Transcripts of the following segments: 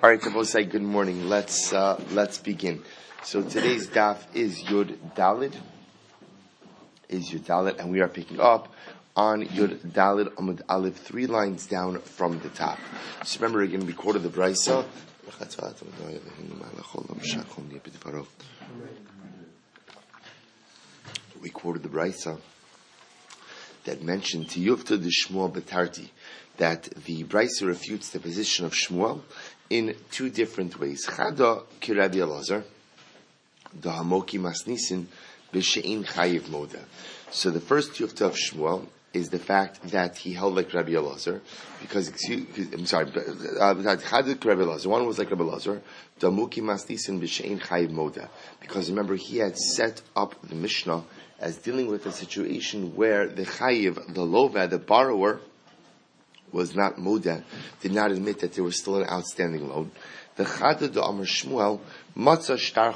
All right, Tavo say good morning. Let's begin. So today's daf is Yud Dalid. And we are picking up on Yud Dalid Amud Aleph, 3 lines down from the top. So remember again, we quoted the Brisa. We quoted the Brisa that mentioned Tiyufta de Shmuel Betarti, that the Brisa refutes the position of Shmuel in 2 different ways. Chada ki Rabbi Elazar, the Hamoki Masnisin b'she'in chayiv moda. So the first Tiyufta of Shmuel is the fact that he held like Rabbi Elazar, Chada ki Rabbi Elazar. One was like Rabbi Elazar, the Hamoki Masnisin b'she'in chayiv moda, because remember he had set up the Mishnah as dealing with a situation where the chayiv, the lova, the borrower, was not moda, did not admit that there was still an outstanding loan. The Chada de Amar Shmuel, Matzah shtar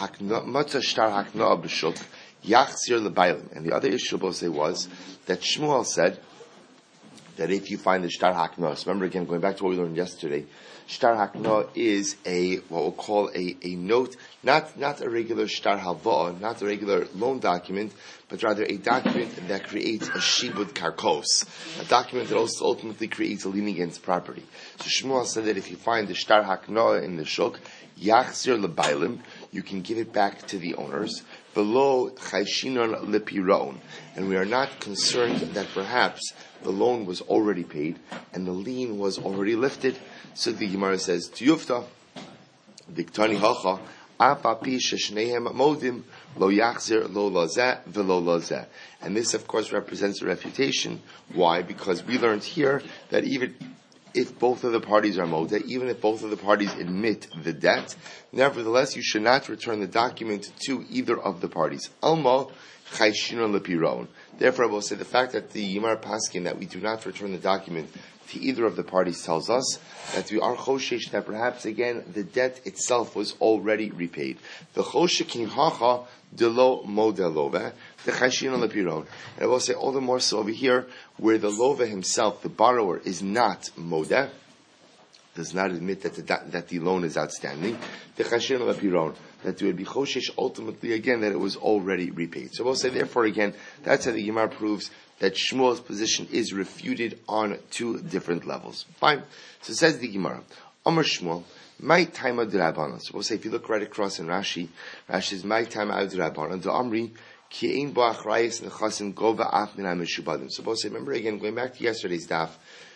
hakna b'shuk, yachzir lebaylim. And the other issue was that Shmuel said that if you find the shtar hakna, so remember again, going back to what we learned yesterday, shtar hakna is what we'll call a note, not a regular shtar halva, not a regular loan document, but rather a document that creates a shibud karkos, a document that also ultimately creates a lien against property. So Shmuel said that if you find the shtar hakna in the shuk, yachzir lebaylim, you can give it back to the owners, velo chayshinon lepiron, and we are not concerned that perhaps the loan was already paid and the lien was already lifted. So the Gemara says, Tiyufta, Diktani Hacha, Apapi Sheshnehem Modim, Lo Yachzir, Lo Lazeh, Velo Lazeh. And this, of course, represents a refutation. Why? Because we learned here that even if both of the parties are Moda, even if both of the parties admit the debt, nevertheless, you should not return the document to either of the parties. Alma, Chayshinon Lepiron. Therefore, I will say the fact that the Yimar Paskin, that we do not return the document to either of the parties, tells us that we are choshesh that perhaps again the debt itself was already repaid. The choshekin hacha delo modelova the chashin lepiron. And I will say all the more so over here where the lova himself, the borrower, is not modeh, does not admit that the loan is outstanding. The chashin lepiron, that there would be choshesh ultimately again that it was already repaid. So we'll say therefore again that's how the Gemara proves that Shmuel's position is refuted on 2 different levels. Fine. So it says the Gemara, Amar Shmuel, my time of Rabbanan. So we'll say if you look right across in Rashi says my time of Rabbanan, the Amri ki ein bo achrayis nechasim gova af min ha-meshubadim. So we'll say, remember again, going back to yesterday's daf,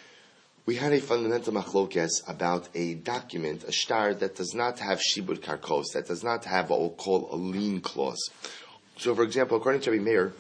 we had a fundamental machlokes about a document, a shtar that does not have shibud karkos, that does not have what we'll call a lien clause. So for example, according to Rabbi Meir,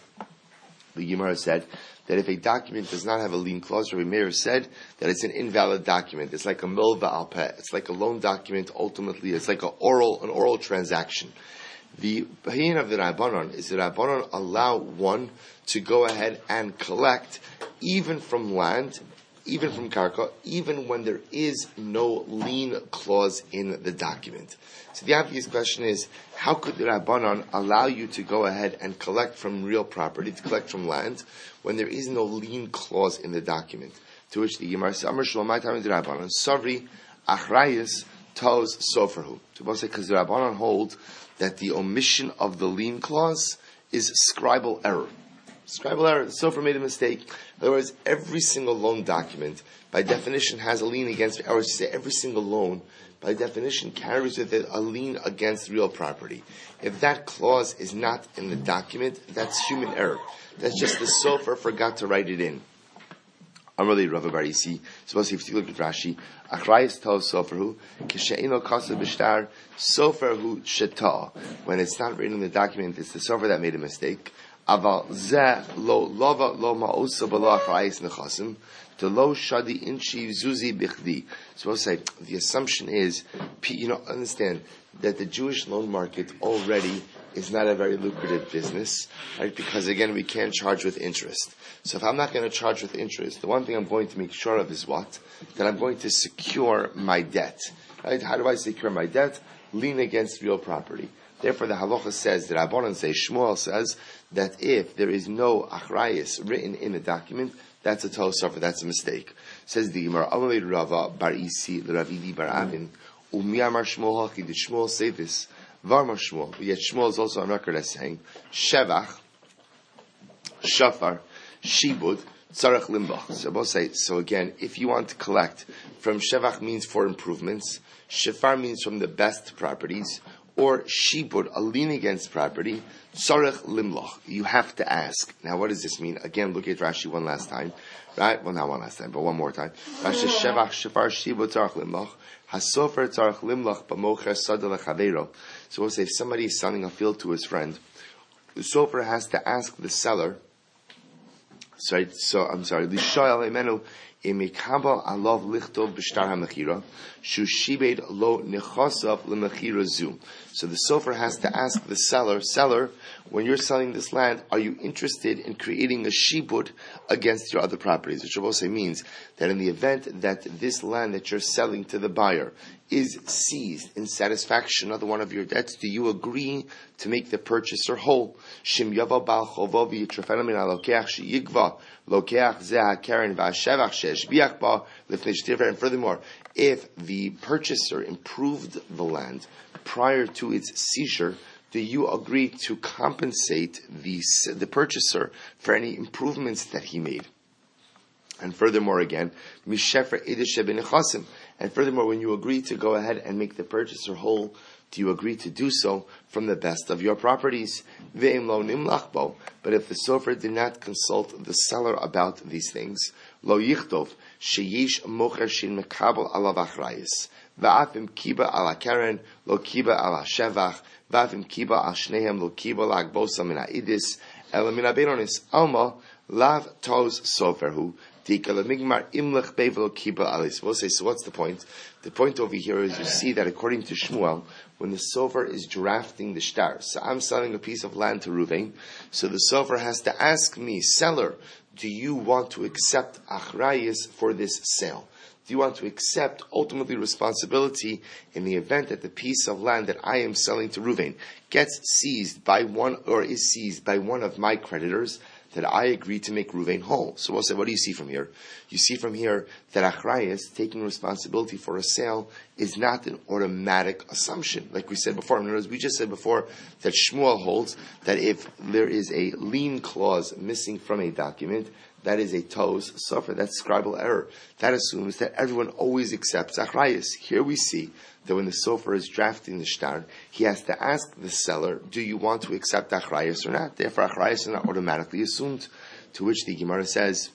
the Gemara said that if a document does not have a lien clause, Rabbi Meir said that it's an invalid document. It's like a milva al peh. It's like a loan document. Ultimately, it's like an oral transaction. The opinion of the Rabbanon is that Rabbanon allow one to go ahead and collect even from land, even from karka, even when there is no lien clause in the document. So the obvious question is, how could the Rabbanon allow you to go ahead and collect from real property, to collect from land, when there is no lien clause in the document? To which the Gemara says, Amar Shmuel, my time is the Rabbanon, Savri Achrayis Toz Soferhu. To both say, because the Rabbanon hold that the omission of the lien clause is scribal error. Scribal error, the Sofer made a mistake. In other words, every single loan document, by definition, has a lien against, or to say every single loan, by definition, carries with it a lien against real property. If that clause is not in the document, that's human error. That's just the Sofer forgot to write it in. Amarli Rava Barisi. Suppose if you look at Rashi, Achrayis Tov Soferhu, Kisheino Kasa Bishtar, Soferhu Sheta. When it's not written in the document, it's the Sofer that made a mistake. Aval Zeh Lo Lova Lo Ma'osa B'Lo Achrayis Nechasim. To lo shadi inchi zuzi bichdi. So I'll say the assumption is, understand that the Jewish loan market already is not a very lucrative business, right? Because again, we can't charge with interest. So if I'm not going to charge with interest, the one thing I'm going to make sure of is what? That I'm going to secure my debt, right? How do I secure my debt? Lien against real property. Therefore, the halacha says, the Rabbanan say, Shmuel says that if there is no achrayis written in the document, that's a toh sofer, that's a mistake. Says the Gemara, Amalei Rava Bar Isi L'Ravidi Bar Avin Umiyamar Shmuel Hachi, did Shmuel say this? Varma Shmuel, yet Shmuel is also on record as saying, Shevach, Shafar, Shibud, Tzarech Limbach. So both say, so again, if you want to collect from Shevach means for improvements, Shafar means from the best properties, or Shibud, a lien against property, Tzarech Limlach. You have to ask. Now what does this mean? Again, look at Rashi one last time. Right? Well, not one last time, but one more time. Rashi, Shevach, Shafar, Shibud, Tzarech Limlach. Hasofer Tzarech Limlach, B'mocher Sada Lechaveiro. So we'll say if somebody is selling a field to his friend, the sofer has to ask the seller, Lishoyal Emenu Imikabal Alav Lichtov B'Shtar HaMechira Shushibed Lo Nechosav LeMechira Zu. So the sofer has to ask the seller, when you're selling this land, are you interested in creating a shibud against your other properties? Which also means that in the event that this land that you're selling to the buyer is seized in satisfaction of one of your debts, do you agree to make the purchaser whole? Shim yava bal chovo v'yitrafenu min halokeach sheyigva lokeach zeh hakeren v'hashevach she'eshbiach ba lifnei shetifer. And furthermore, if the purchaser improved the land prior to its seizure, do you agree to compensate the purchaser for any improvements that he made? And furthermore, again, mishefer edish benechasim. And furthermore, when you agree to go ahead and make the purchaser whole, do you agree to do so from the best of your properties? Ve'im lo nimlach bo. But if the sofer did not consult the seller about these things, lo yichtov sheyesh mocher shin mekabel alav achrayis va'afim kiba ala karen lo kiba ala shevach va'afim kiba al shnehem lo kiba lagbosa min ha'idis ela min ha'beinonis alma lav toz soferhu. We'll say, so what's the point? The point over here is you see that according to Shmuel, when the sofer is drafting the shtar, so I'm selling a piece of land to Ruvain, so the sofer has to ask me, seller, do you want to accept achrayis for this sale? Do you want to accept ultimately responsibility in the event that the piece of land that I am selling to Ruvain gets seized by one or is seized by one of my creditors, that I agree to make Ruvain whole? So we'll say, what do you see from here? You see from here that achrayis, taking responsibility for a sale, is not an automatic assumption. Like we said before, in other words, we just said before that Shmuel holds that if there is a lien clause missing from a document, that is a toz sofer, that's scribal error. That assumes that everyone always accepts achrayis. Here we see that when the sofer is drafting the shtar, he has to ask the seller, do you want to accept achrayis or not? Therefore, achrayis is not automatically assumed. To which the Gemara says,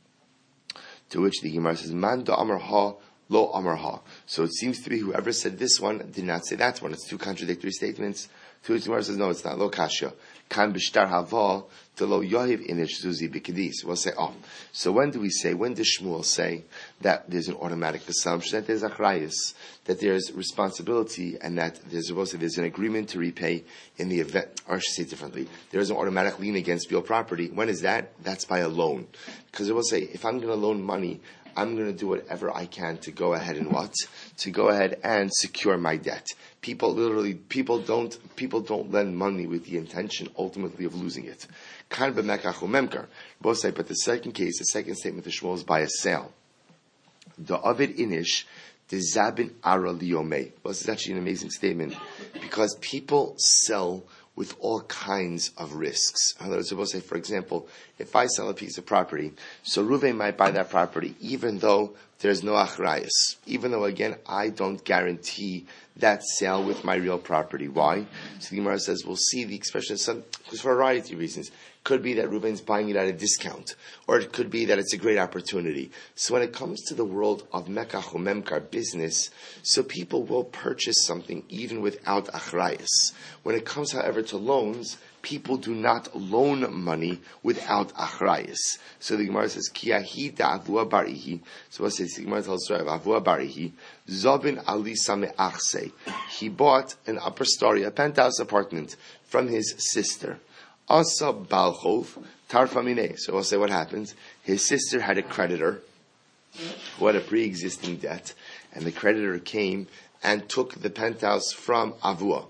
man da amar ha, lo amar ha. So it seems to be whoever said this one did not say that one. It's two contradictory statements. To which the Gemara says, no, it's not. Lo kashya. Kan b'shtar hava to lo yohiv inish zuzi b'kedis. We'll say, so when does Shmuel say that there's an automatic assumption that there's achrayis, that there's responsibility, and that there's an agreement to repay in the event, or I should say it differently, there's an automatic lien against real property. When is that? That's by a loan. Because it will say, if I'm going to loan money, I'm going to do whatever I can to go ahead and secure my debt. People don't lend money with the intention ultimately of losing it. Both say, but the second statement of Shmuel is by a sale. The Ovid Inish, the Zabin Ara Liomei. Well, this is actually an amazing statement because people sell with all kinds of risks. I was supposed to say, for example, if I sell a piece of property, so Ruvain might buy that property even though there's no achrayis, even though, again, I don't guarantee that sale with my real property. Why? So the Gemara says, we'll see the expression, because for a variety of reasons. Could be that Reuben's buying it at a discount, or it could be that it's a great opportunity. So when it comes to the world of mekach memkar business, so people will purchase something even without achrayis. When it comes, however, to loans, people do not loan money without achrayis. So the Gemara says, Kiyahi da'avua barihi. So what says the Gemara tells us, Avua barihi, Zobin ali same achse. He bought an upper story, a penthouse apartment from his sister. Asa balchov tarfamine. So we'll say what happens. His sister had a creditor who had a pre-existing debt, and the creditor came and took the penthouse from Avua.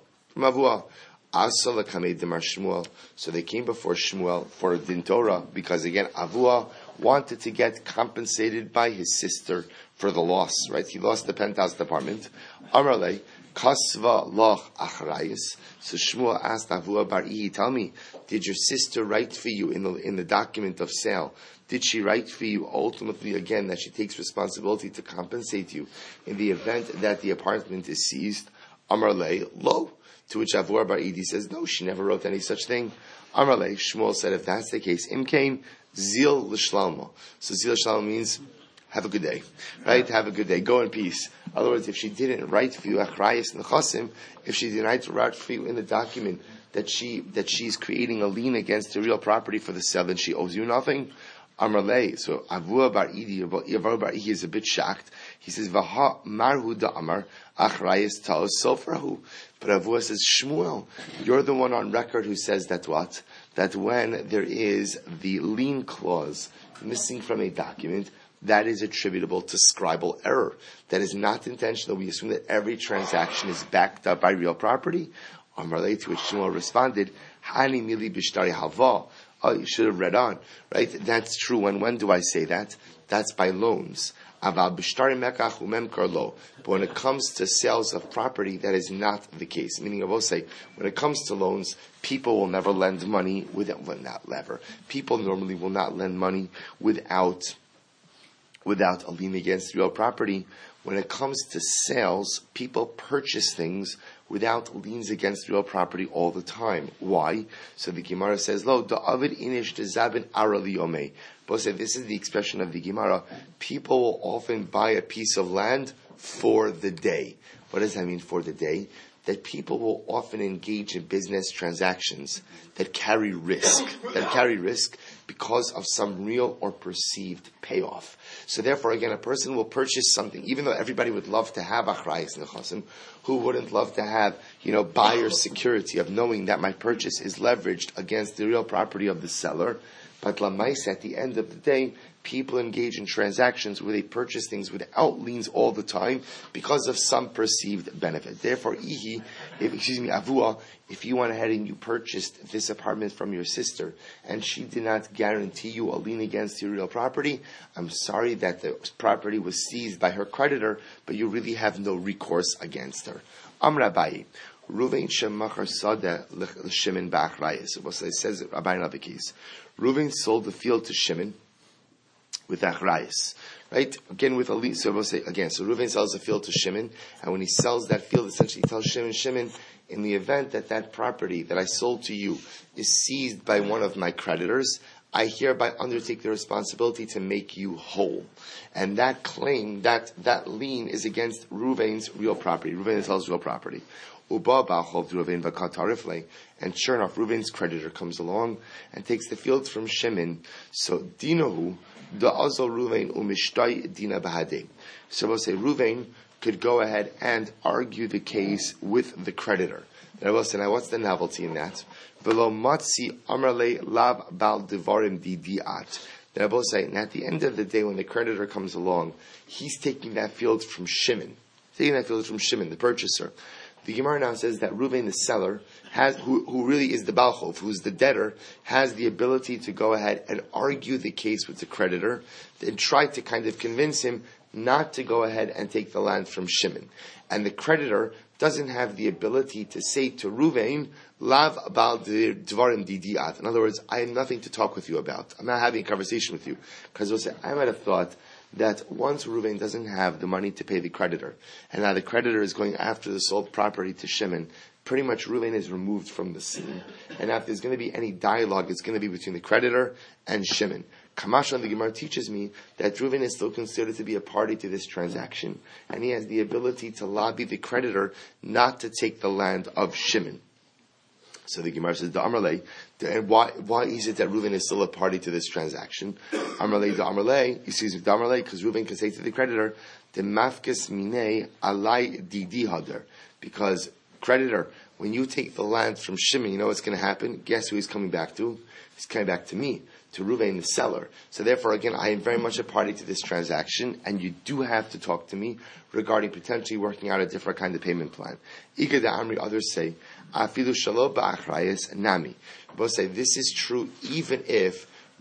So they came before Shmuel for Din Torah, because again, Avua wanted to get compensated by his sister for the loss, right? He lost the penthouse apartment. Amrle, kasva loch achrayis. So Shmuel asked Avua bar Ihi, tell me, did your sister write for you in the document of sale? Did she write for you ultimately again that she takes responsibility to compensate you in the event that the apartment is seized? Amrle, lo. To which Avua bar Idi says, no, she never wrote any such thing. Amrle, Shmuel said, if that's the case, imkain zil l'shlalma. So zil l'shlalma means have a good day, right? Have a good day. Go in peace. In other words, if she didn't write for you achrayis nechasim, if she didn't write for you in the document that she's creating a lien against the real property for the sale, then she owes you nothing. Amrle. So Avua bar Idi is a bit shocked. He says, "Vaha marhu da amar achrayis taos sofrahu." But Avua says, Shmuel, you're the one on record who says that what? That when there is the lien clause missing from a document, that is attributable to scribal error. That is not intentional. We assume that every transaction is backed up by real property. Amrle, to which Shmuel responded, Hani mili bishtari halva. Oh, you should have read on, right? That's true. And when do I say that? That's by loans. But when it comes to sales of property, that is not the case. Meaning, I will say, when it comes to loans, people will never lend money People normally will not lend money without a lien against real property. When it comes to sales, people purchase things without liens against real property all the time. Why? So the Gemara says, "Lo da'avid inish dezabin ara liyomei." This is the expression of the Gemara. People will often buy a piece of land for the day. What does that mean for the day? That people will often engage in business transactions that carry risk because of some real or perceived payoff. So therefore, again, a person will purchase something, even though everybody would love to have achrayis nechasim, who wouldn't love to have, buyer's security of knowing that my purchase is leveraged against the real property of the seller. But lamais, at the end of the day, people engage in transactions where they purchase things without liens all the time because of some perceived benefit. Therefore, Avua, if you went ahead and you purchased this apartment from your sister and she did not guarantee you a lien against your real property, I'm sorry that the property was seized by her creditor, but you really have no recourse against her. Amr Abaye. Ruvain shemachar sada l'Shimon ba'achrayis. It says Abaye in another case. Ruvain sold the field to Shimon with achrayis, right? Again with a lease. So we'll say again. So Ruvain sells the field to Shimon, and when he sells that field, essentially he tells Shimon, in the event that property that I sold to you is seized by one of my creditors, I hereby undertake the responsibility to make you whole. And that claim, that lien is against Ruvain's real property. Ruvain sells real property. And sure enough, Ruvain's creditor comes along and takes the fields from Shimon. So dinahu da'azal Ruvain umishtai dina bahade. So we'll say Ruvain could go ahead and argue the case with the creditor. And I will say, now what's the novelty in that? Velo matzi amrle lav bal devarim didiat. Then I will say, and at the end of the day, when the creditor comes along, he's taking that field from Shimon. The purchaser. The Gemara now says that Ruvain, the seller, who really is the Balchov, who's the debtor, has the ability to go ahead and argue the case with the creditor and try to kind of convince him not to go ahead and take the land from Shimon. And the creditor doesn't have the ability to say to Ruvain, Lav bal dvarim didiat. In other words, I have nothing to talk with you about. I'm not having a conversation with you. Because I might have thought that once Ruvain doesn't have the money to pay the creditor, and now the creditor is going after the sold property to Shimon, pretty much Ruvain is removed from the scene. And if there's going to be any dialogue, it's going to be between the creditor and Shimon. Kamash on the Gemara teaches me that Ruvain is still considered to be a party to this transaction, and he has the ability to lobby the creditor not to take the land of Shimon. So the Gemara says, why is it that Ruvain is still a party to this transaction? Because Ruvain can say to the creditor, the mafkes mine alai didi hadar. Because creditor, when you take the land from Shimon, you know what's going to happen? Guess who he's coming back to? He's coming back to me, to Ruvain, the seller. So therefore, again, I am very much a party to this transaction, and you do have to talk to me regarding potentially working out a different kind of payment plan. Iga da Amri, others say, Afilu shalo ba'achrayis nami. Both say this is true even if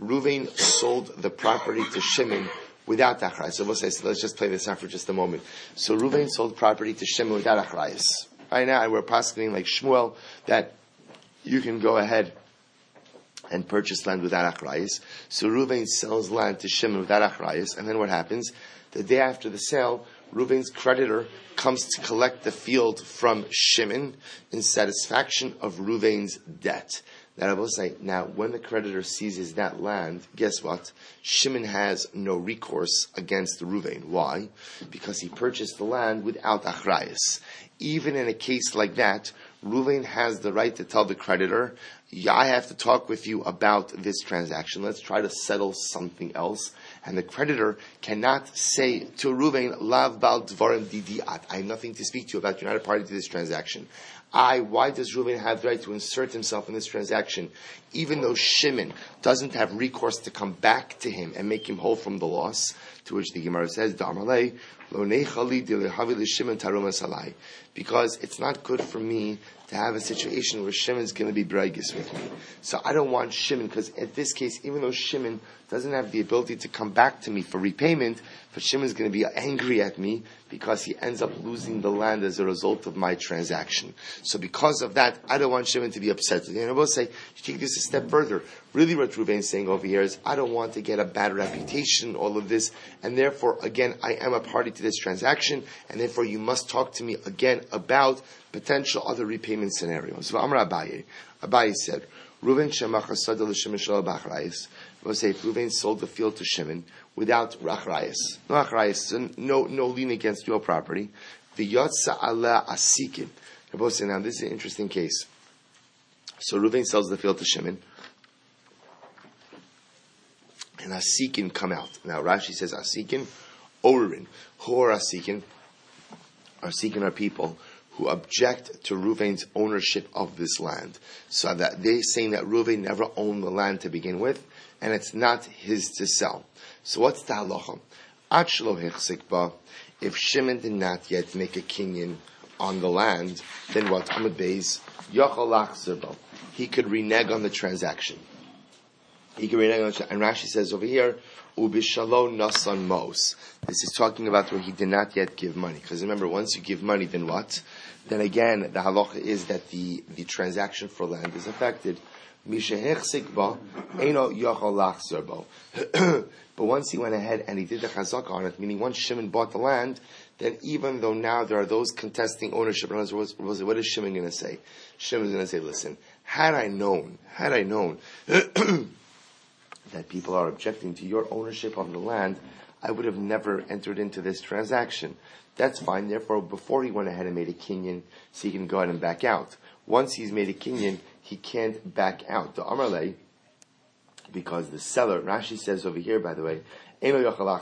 Reuven sold the property to Shimon without achrayus. So let's just play this out for just a moment. So Reuven sold property to Shimon without achrayus. Right now, we're poskening like Shmuel that you can go ahead and purchase land without achrayus. So Reuven sells land to Shimon without achrayus, and then what happens? The day after the sale, Reuven's creditor comes to collect the field from Shimon in satisfaction of Reuven's debt. That I will say, now when the creditor seizes that land, guess what? Shimon has no recourse against Reuven. Why? Because he purchased the land without achrayus. Even in a case like that, Reuven has the right to tell the creditor, I have to talk with you about this transaction. Let's try to settle something else. And the creditor cannot say to Reuven, Lav bal dvarim didiat. I have nothing to speak to you about. You're not a party to this transaction. Why does Reuven have the right to insert himself in this transaction? Even though Shimon doesn't have recourse to come back to him and make him whole from the loss, to which the Gemara says, because it's not good for me to have a situation where Shimon's going to be braggis with me. So I don't want Shimon, because in this case, even though Shimon doesn't have the ability to come back to me for repayment, but Shimon's going to be angry at me because he ends up losing the land as a result of my transaction. So because of that, I don't want Shimon to be upset with me. And I will say, you take this a step further. Really what Reuven is saying over here is, I don't want to get a bad reputation, all of this, and therefore, again, I am a party to this transaction, and therefore you must talk to me again about potential other repayment scenarios. So Amar Abaye said, Reuven shemach hasada l'Shimon shelo b'achrayus. We'll say if Reuven sold the field to Shimon without achrayus, no achrayus, no lien against your property, v'yotza ala asikin. We'll say now this is an interesting case. So Reuven sells the field to Shimon, and asikin come out. Now Rashi says asikin, orin. Who are asikin? Asikin are people who object to Reuven's ownership of this land. So that they're saying that Reuven never owned the land to begin with, and it's not his to sell. So what's the halacha? Ad shelo hichzik ba, if Shimon did not yet make a kinyan on the land, then what? Amud Beis, yachol lachzir bo. He could renege on the transaction. And Rashi says over here, Ubishalo nasan mos. This is talking about where he did not yet give money. Because remember, once you give money, then what? Then again, the halacha is that the transaction for land is affected. But once he went ahead and he did the chazaka on it, meaning once Shimon bought the land, then even though now there are those contesting ownership, what is Shimon going to say? Shimon is going to say, listen, had I known that people are objecting to your ownership of the land, I would have never entered into this transaction. That's fine. Therefore, before he went ahead and made a kinyan, so he can go ahead and back out. Once he's made a kinyan, he can't back out. The Amarle, because the seller, Rashi says over here, by the way, now we're going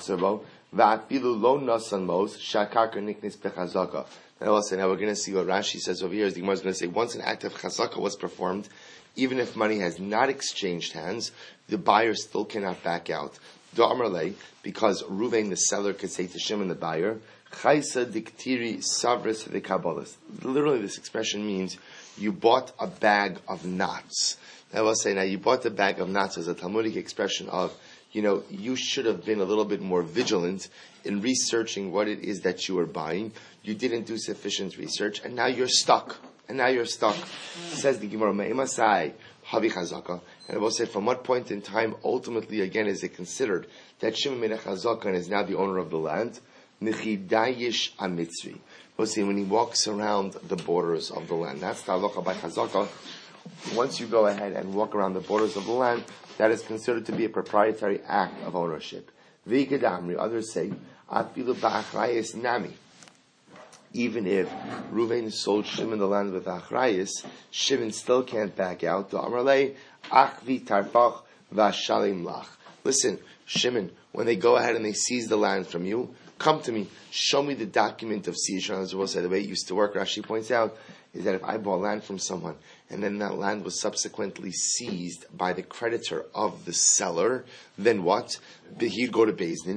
to see what Rashi says over here. The Gemara is going to say, once an act of chazaka was performed, even if money has not exchanged hands, the buyer still cannot back out. Da'amarle, because Reuven, the seller, could say to Shimon, the buyer, Chaysa diktiri savris v'kabolas. Literally, this expression means you bought a bag of knots. I will say now, you bought the bag of knots as a Talmudic expression of, you should have been a little bit more vigilant in researching what it is that you are buying. You didn't do sufficient research, and now you're stuck. Says the Gemara, Me'emasai, Havi Chazaka. And I will say, from what point in time, ultimately, again, is it considered that Shimon made a Chazaka and is now the owner of the land? Nichidayish Amitzri. We'll see, when he walks around the borders of the land. That's the halacha by Chazaka. Once you go ahead and walk around the borders of the land, that is considered to be a proprietary act of ownership. V'ikadamri, others say, Afilu ba'achrayis nami. Even if Reuven sold Shimon the land with achrayis, Shimon still can't back out. Amarle achvi tarfach v'ashalim lach. Listen, Shimon, when they go ahead and they seize the land from you, come to me, show me the document of seizure. As we'll say, the way it used to work, Rashi points out, is that if I bought land from someone, and then that land was subsequently seized by the creditor of the seller, then what? He'd go to Beis Din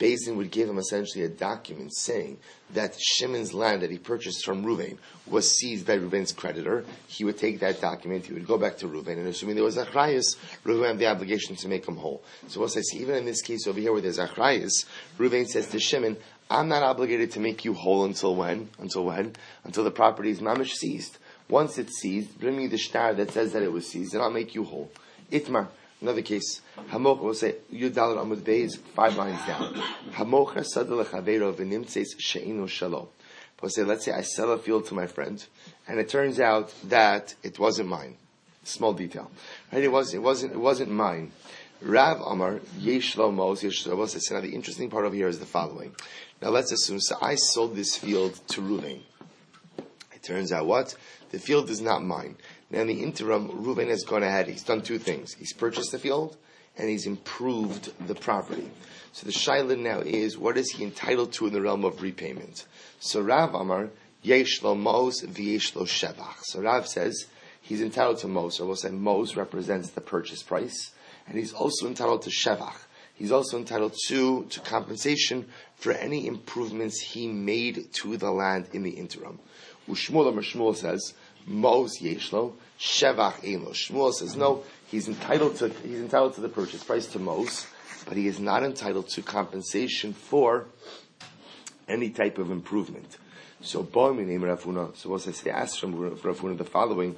Beis Din would give him essentially a document saying that Shimon's land that he purchased from Reuven was seized by Reuven's creditor. He would take that document, he would go back to Reuven, and assuming there was achrayus, Reuven had the obligation to make him whole. So what I see, even in this case over here where there's achrayus, Reuven says to Shimon, I'm not obligated to make you whole until when? Until the property is mamish seized. Once it's seized, bring me the shtar that says that it was seized, and I'll make you whole. Itmar. Another case, Hamocha, we'll say, Yudal Amud Beis, 5 lines down. Hamocha sadal lechavero v'nimtzeis she'inu shalom. We'll say, let's say I sell a field to my friend, and it turns out that it wasn't mine. Small detail. Right? It wasn't mine. Rav Amar, yesh lo mos, yesh lo mos. Now the interesting part over here is the following. Now let's assume, so I sold this field to Reuven. It turns out what? The field is not mine. Now in the interim, Reuven has gone ahead. He's done 2 things. He's purchased the field, and he's improved the property. So the shaila now is, what is he entitled to in the realm of repayment? So Rav Amar, yesh lo mos v'yesh lo shevach. So Rav says, he's entitled to mos, or we'll say mos represents the purchase price, and he's also entitled to shevach. He's also entitled to compensation for any improvements he made to the land in the interim. Shmuel says, Mos yeshlo, shevach einlo. Shmuel says, no, he's entitled to the purchase price to Mos, but he is not entitled to compensation for any type of improvement. So, Boim name Rafuna. So, what I say, ask from Rafuna the following.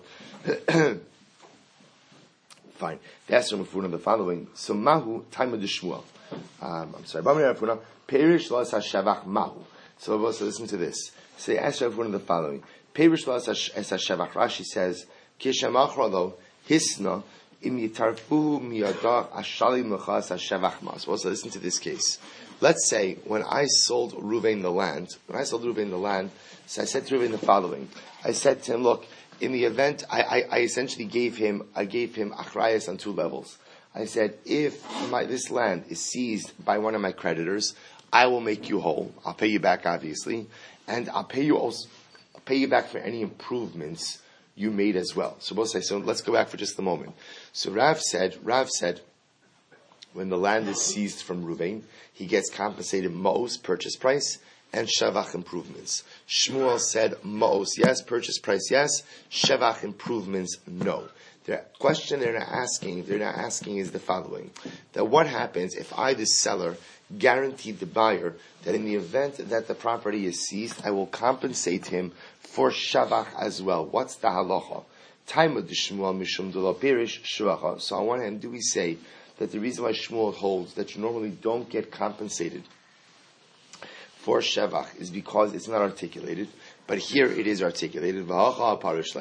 Fine. They asked from Rafuna the following. So, Mahu Taimad Shmuel. I'm sorry. Boim Rafuna. Perish lo shevach Mahu. So, listen to this. So, they asked Rafuna the following. Perish lo shevach. Rashi says, Kishamachra lo hisna im yitarfu miyada ashali mechas shevach mas. Also, listen to this case. Let's say when I sold Reuven the land, so I said to Reuven the following. I said to him, look, in the event, I essentially gave him achrayas on 2 levels. I said, if this land is seized by one of my creditors, I will make you whole. I'll pay you back, obviously, and I'll pay you back for any improvements you made as well. So we'll say, so let's go back for just a moment. So Rav said, when the land is seized from Reuven, he gets compensated Mos, purchase price, and Shevach improvements. Shmuel said Mos, yes, purchase price, yes, Shevach improvements, no. The question they're not asking is the following. That what happens if I, the seller, guaranteed the buyer that in the event that the property is seized, I will compensate him for Shevach as well. What's the halacha? So on one hand, do we say that the reason why Shmuel holds that you normally don't get compensated for Shevach is because it's not articulated, but here it is articulated. Oh,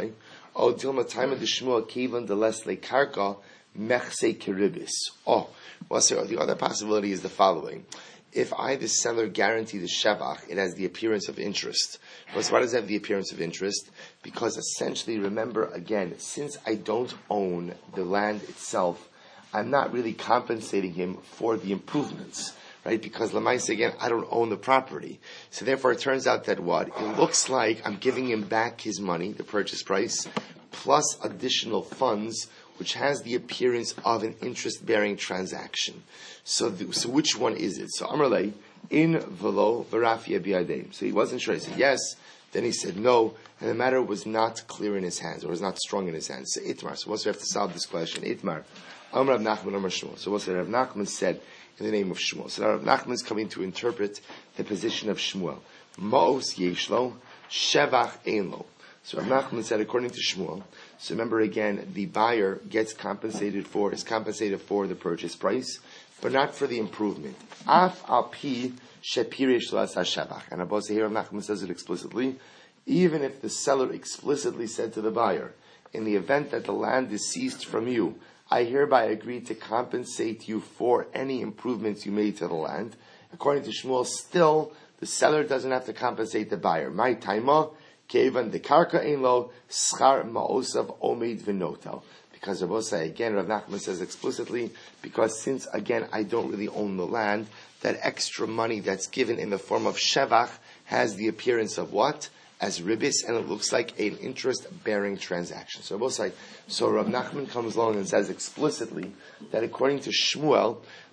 well, so the other possibility is the following. If I, the seller, guarantee the Shevach, it has the appearance of interest. Well, so why does it have the appearance of interest? Because essentially, remember again, since I don't own the land itself, I'm not really compensating him for the improvements, right? Because Lamaisa, again, I don't own the property. So therefore it turns out that what? It looks like I'm giving him back his money, the purchase price, plus additional funds, which has the appearance of an interest-bearing transaction. So which one is it? So Amrlei, in velo verafia biadei. So he wasn't sure. He said yes, then he said no, and the matter was not clear in his hands, or was not strong in his hands. So Itmar, so once we have to solve this question, Itmar, Amr Rav Nachman, Amr Shmuel. So what's Rav Nachman said in the name of Shmuel? So Rav Nachman is coming to interpret the position of Shmuel. Ma'os yeshlo, shevach einlo. So Rav Nachman said, according to Shmuel, so remember again, the buyer is compensated for the purchase price, but not for the improvement. Af al pi shepirish las shevach. And Abba here Rav Nachman says it explicitly, even if the seller explicitly said to the buyer, in the event that the land is seized from you, I hereby agree to compensate you for any improvements you made to the land. According to Shmuel, still, the seller doesn't have to compensate the buyer. My taima, kevan the karka einlo, schar ma'osav omeid v'notel. Because Rabosai, again, Rav Nachman says explicitly, because since, again, I don't really own the land, that extra money that's given in the form of shevach has the appearance of what? As ribis, and it looks like an interest-bearing transaction. So Rav Nachman comes along and says explicitly that according to Shmuel,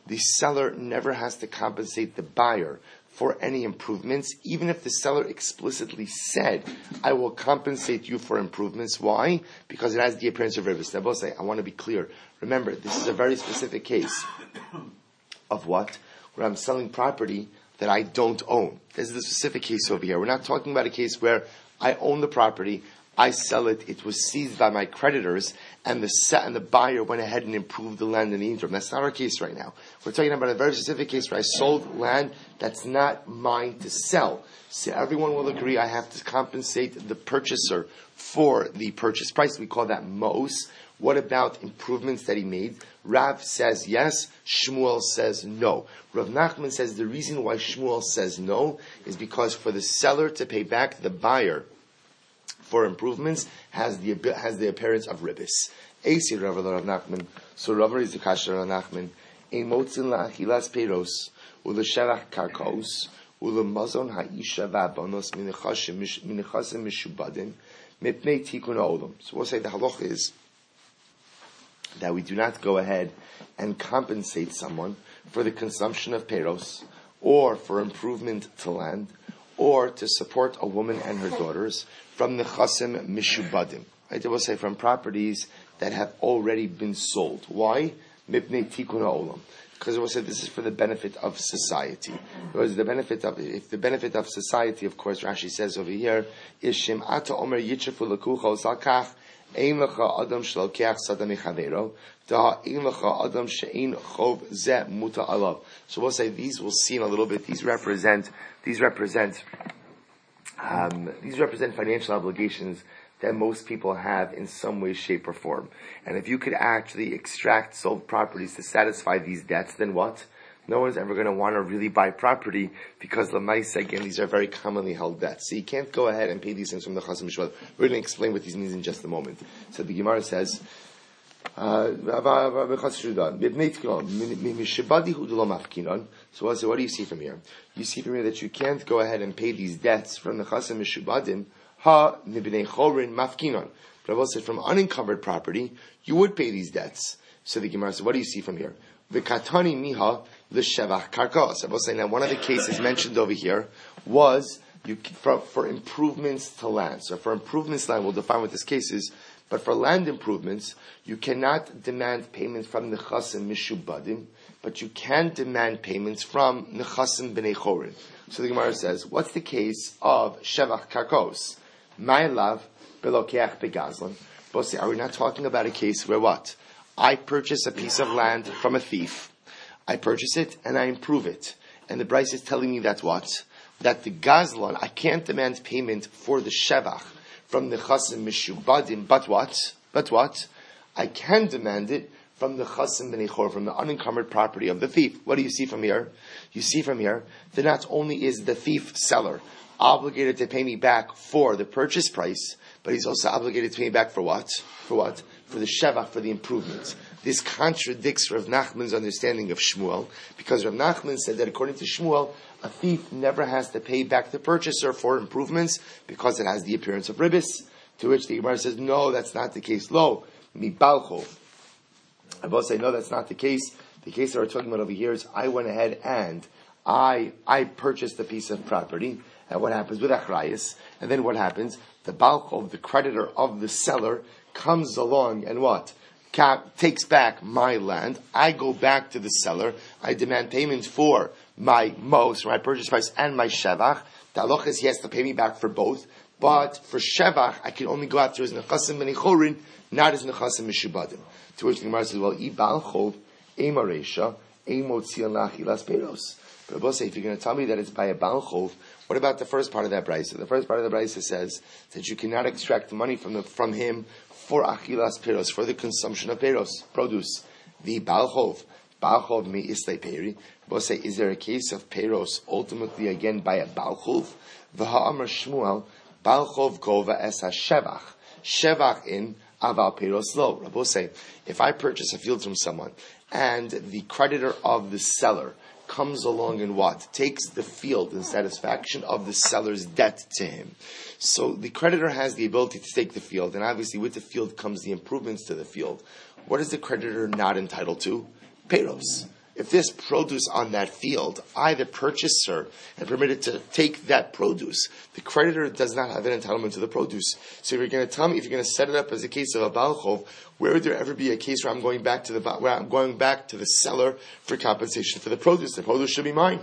the seller never has to compensate the buyer for any improvements, even if the seller explicitly said, I will compensate you for improvements. Why? Because it has the appearance of ribis. Now, both say, I want to be clear. Remember, this is a very specific case of what? Where I'm selling property that I don't own. This is the specific case over here. We're not talking about a case where I own the property, I sell it, it was seized by my creditors, and the buyer went ahead and improved the land in the interim. That's not our case right now. We're talking about a very specific case where I sold land that's not mine to sell. So everyone will agree I have to compensate the purchaser for the purchase price. We call that mos. What about improvements that he made? Rav says yes, Shmuel says no. Rav Nachman says the reason why Shmuel says no is because for the seller to pay back the buyer for improvements has the appearance of ribis. Eisi Rav Nachman. So Rav is the kasher Rav Nachman. Ein motzin la'achilas peiros u'l'shelach karkos u'l'mazon ha'isha va'abonos minichasim mishubadin mipnei tikun ha'olam. So we'll say the halacha is that we do not go ahead and compensate someone for the consumption of peiros, or for improvement to land, or to support a woman and her daughters from the chasim mishubadim. Right? They will say from properties that have already been sold. Why? Mipnei tikun ha'olam. Because it will say this is for the benefit of society. Because the benefit of society, of course, Rashi says over here, is shem'ata omer yitrafu lekuchos al-kach ein lecha adam shalokech sadam mechavero da ein lecha adam she'ein chov zeh muta alav. So we'll say these, we'll see in a little bit, these represent financial obligations that most people have in some way, shape, or form. And if you could actually extract sold properties to satisfy these debts, then what? No one's ever going to want to really buy property because Lamaisa, again, these are very commonly held debts. So you can't go ahead and pay these things from the Chasim Mishwad. We're going to explain what these means in just a moment. So the Gemara says, so what do you see from here? You see from here that you can't go ahead and pay these debts from the Chasim Mishubadim, but Rabbi said from unencumbered property, you would pay these debts. So the Gemara said, what do you see from here? V'katani miha l'shevach karkos. Rabbi said, now one of the cases mentioned over here was for improvements to land. So for improvements to land, we'll define what this case is. But for land improvements, you cannot demand payments from nechasim mishubadim, but you can demand payments from nechasim b'nei chorin. So the Gemara says, what's the case of shevach karkos? Ma'elav belokeach begazlan. Are we not talking about a case where what? I purchase a piece of land from a thief. I purchase it and I improve it. And the Bryce is telling me that what? That the gazlan, I can't demand payment for the shevach from the chasim mishubadim, but what? I can demand it from the chasim b'nei chor, from the unencumbered property of the thief. What do you see from here? You see from here that not only is the thief seller obligated to pay me back for the purchase price, but he's also obligated to pay me back for what? For what? For the shevach, for the improvements. This contradicts Rav Nachman's understanding of Shmuel, because Rav Nachman said that according to Shmuel, a thief never has to pay back the purchaser for improvements because it has the appearance of ribis. To which the Gemara says, no, that's not the case. Lo, mi balchov. I both say, no, that's not the case. The case that we're talking about over here is I went ahead and I purchased a piece of property. And what happens with achrayis? And then what happens? The balchov, the creditor of the seller, comes along and what? Takes back my land. I go back to the seller. I demand payment for my mos, my purchase price, and my shevach. The halach is he has to pay me back for both. But for shevach, I can only go after his nechasim b'nei chorin, not his nechasim mishubadim. To which the Gemara says, well, I balchov, ein maresha, ein motzian la'achilas peiros. But I will say, if you're going to tell me that it's by a balchov, what about the first part of that brayso? The first part of the brayso says that you cannot extract money from him for achilas peiros, for the consumption of peiros, produce. The balchov mi islay peri. We'll say, is there a case of peiros ultimately again by a balchov? V'ha'amar Shmuel, balchov gova es ha-shevach. Shevach in aval peiros lo. Rabbi say, if I purchase a field from someone and the creditor of the seller comes along and what? Takes the field in satisfaction of the seller's debt to him. So the creditor has the ability to take the field, and obviously with the field comes the improvements to the field. What is the creditor not entitled to? Peiros. if there's produce on that field, I, the purchaser, am permitted to take that produce. The creditor does not have an entitlement to the produce. So if you're going to tell me, if you're going to set it up as a case of a Baal Chov, where would there ever be a case where I'm going back to the seller for compensation for the produce? The produce should be mine.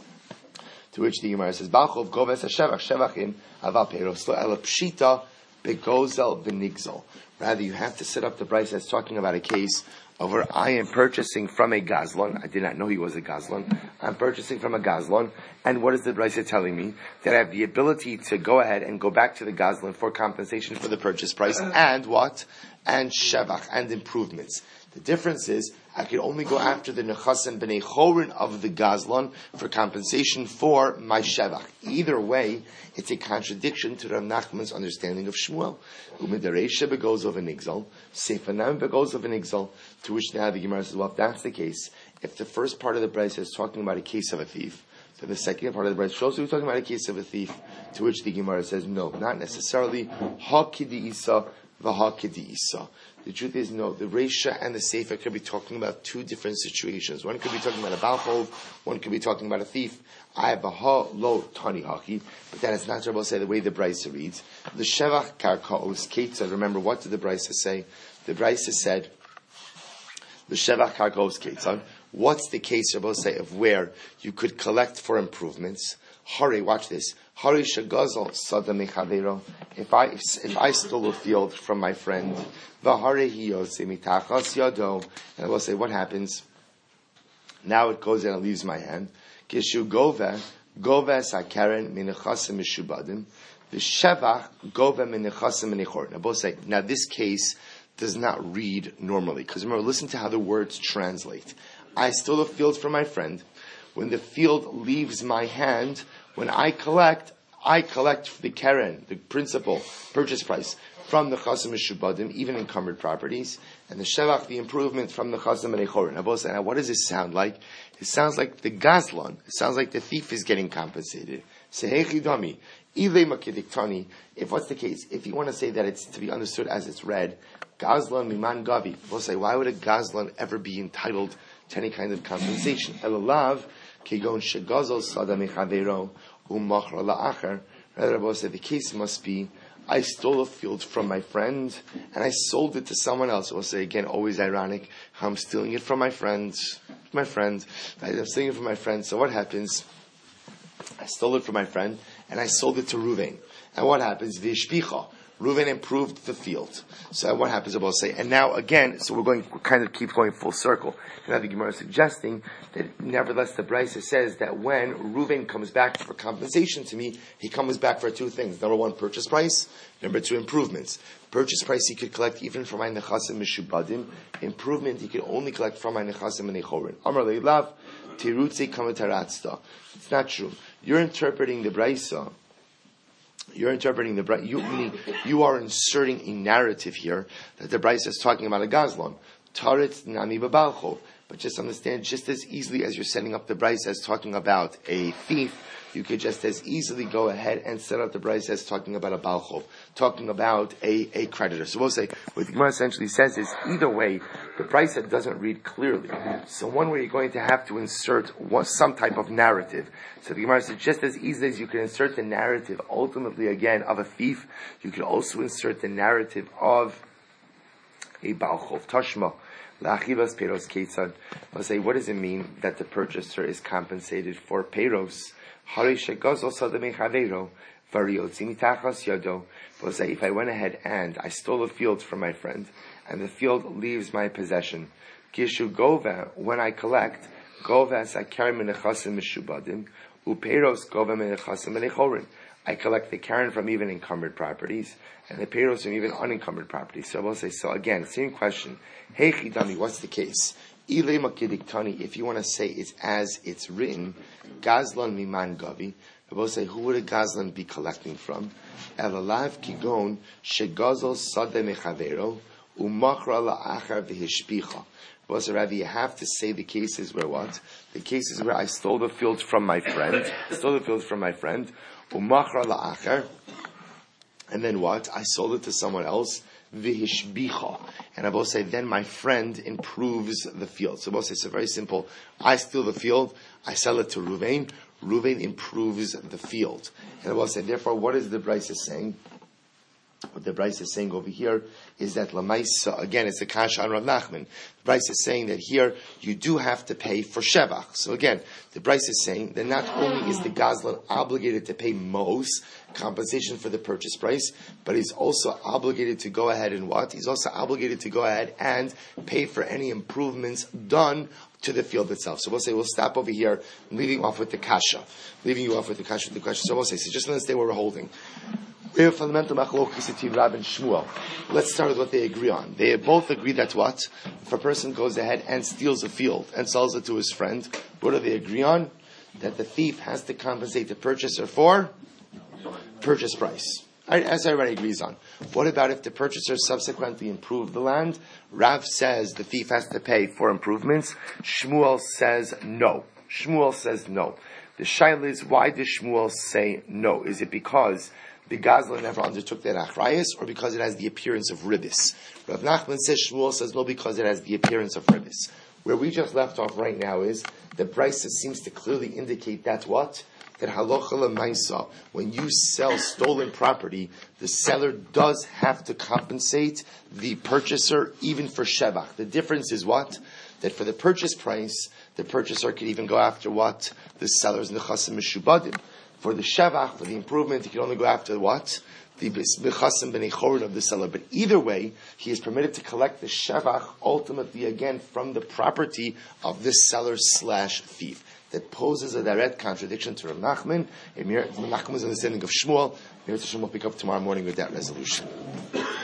To which the Gemara says, Baal Chov goves hashevach shevachim aval peiros lo ela pshita begozel benigzel. Rather, you have to set up the price that's talking about a case of where I am purchasing from a Gazlan. I did not know he was a Gazlan. I'm purchasing from a Gazlan. And what is the Brisa telling me? That I have the ability to go ahead and go back to the Gazlan for compensation for the purchase price and what? And Shevach, and improvements. The difference is, I could only go after the Nechasim B'nei Chorin of the Gazlan for compensation for my Shevach. Either way, it's a contradiction to Rav Nachman's understanding of Shmuel. U'midareisha begozov v'nigzal, sefanam begozov v'nigzal, to which now the Gemara says, well, if that's the case, if the first part of the Brisa is talking about a case of a thief, then the second part of the Brisa is also talking about a case of a thief, to which the Gemara says, no, not necessarily. Ha kidi isa v'ha kidi isa. The truth is, no, the Reisha and the Sefer could be talking about two different situations. One could be talking about a Baal Chov, one could be talking about a thief. I have a ha lo tani haki, but that is not to say the way the Brisa reads. The Shevach karkaos ketzad. Remember, what did the Brisa say? The Brisa said, the Shevach karkaos ketzad. What's the case, Rabbi say, of where you could collect for improvements? Hare, watch this. Hare shagazal sada mechavero. If I stole a field from my friend, v'hare hiyose mitachas yado, and I will say, what happens? Now it goes and it leaves my hand. Kishu gove sakaren minechasim mishubadim. The shevach gove minechasim minechor. Now both say, now this case does not read normally, because remember, listen to how the words translate. I stole a field from my friend. When the field leaves my hand, when I collect the keren, the principal purchase price, from the chasim mishubadim, even encumbered properties, and the shevach, the improvement, from the chasim menechorin. Now, what does this sound like? It sounds like the gazlan. It sounds like the thief is getting compensated. Sehechidami, ilei makidiktani. If what's the case? If you want to say that it's to be understood as it's read, gazlan miman gavi. We'll say, why would a gazlan ever be entitled to any kind of compensation? Elalav kegon shegazol sada mechavero umachra la'acher. Rather, Rabbi said the case must be, I stole a field from my friend and I sold it to someone else. We'll say again, always ironic, how I'm stealing it from my friend. I'm stealing it from my friend. So what happens? I stole it from my friend and I sold it to Ruvain. And what happens? V'ishpicha. Reuven improved the field. So what happens? I will say, and now again, so we're kind of keep going full circle. Now the Gemara is suggesting that nevertheless the Brisa says that when Reuven comes back for compensation to me, he comes back for two things. Number one, purchase price. Number two, improvements. Purchase price he could collect even from my nechasim mishubadim. Improvement he could only collect from my nechasim and nechorin. Amar leilav tirutze kamataratzta. It's not true. You're interpreting the Brisa. You are inserting a narrative here that the Brisa is talking about a gazlan. Taritz nami babalcho. But just understand, just as easily as you're setting up the Brisa as talking about a thief, you could just as easily go ahead and set up the Brisa as talking about a balchov, talking about a creditor. So we'll say, what the Gemara essentially says is, either way, the Brisa doesn't read clearly. So one way you're going to have to insert some type of narrative. So the Gemara says, just as easily as you can insert the narrative, ultimately again, of a thief, you can also insert the narrative of a balchov. Tashma. La'achivas peiros ketzad. I'll say, what does it mean that the purchaser is compensated for peiros? Hari shegazol sada mechavero variotzi mitachas yado. I'll say, if I went ahead and I stole a field from my friend, and the field leaves my possession, kishu gova, when I collect, gova sakar menechasim mishubadim, upeiros gova menechasim menechorin. I collect the karen from even encumbered properties, and the peiros from even unencumbered properties. So I will say, so again, same question. Hey chidami, what's the case? Ilei makidiktani, if you want to say it's as it's written, gazlan miman gavi, I will say, who would a gazlan be collecting from? Elalav kigon shegazol sada mechavero umachra la'achar v'hishpicha. Well, so rather you have to say the cases where what? The cases where I stole the field from my friend, umachra la'achar, and then what? I sold it to someone else. v'hishbicha. And Abba say, then my friend improves the field. So Abba says, it's very simple. I steal the field, I sell it to Ruvain. Ruvain improves the field. And Abba said, therefore, what is the Brisa saying? What the Brisa is saying over here is that Lamaisa, again, it's a Kasha on Rav Nachman. The Brisa is saying that here you do have to pay for Shevach. So again, the Brisa is saying that not only is the Gazlan obligated to pay Mos, compensation for the purchase price, but he's also obligated to go ahead and what? He's also obligated to go ahead and pay for any improvements done to the field itself. So we'll say, we'll stop over here, leaving you off with the Kasha. So we'll say, so just understand where we're holding. We have a fundamental machlokas between Rab and Shmuel. Let's start with what they agree on. They both agree that what? If a person goes ahead and steals a field and sells it to his friend, what do they agree on? That the thief has to compensate the purchaser for purchase price. As everybody agrees on. What about if the purchaser subsequently improved the land? Rav says the thief has to pay for improvements. Shmuel says no. The shaila is, why does Shmuel say no? Is it because the Gazlan never undertook that achrayus, or because it has the appearance of ribis? Rav Nachman says, Shmuel says no, because it has the appearance of ribis. Where we just left off right now is, the Brisa seems to clearly indicate that what? That halacha l'maisa, when you sell stolen property, the seller does have to compensate the purchaser even for shevach. The difference is what? That for the purchase price, the purchaser could even go after what? The seller's nechasim mishubadim. For the shevach, for the improvement, he can only go after what? The nechasim b'nei of the seller. But either way, he is permitted to collect the shevach ultimately again from the property of this seller / thief. That poses a direct contradiction to Rav Nachman. Rav Nachman's understanding of Shmuel. Maybe Shmuel will pick up tomorrow morning with that resolution.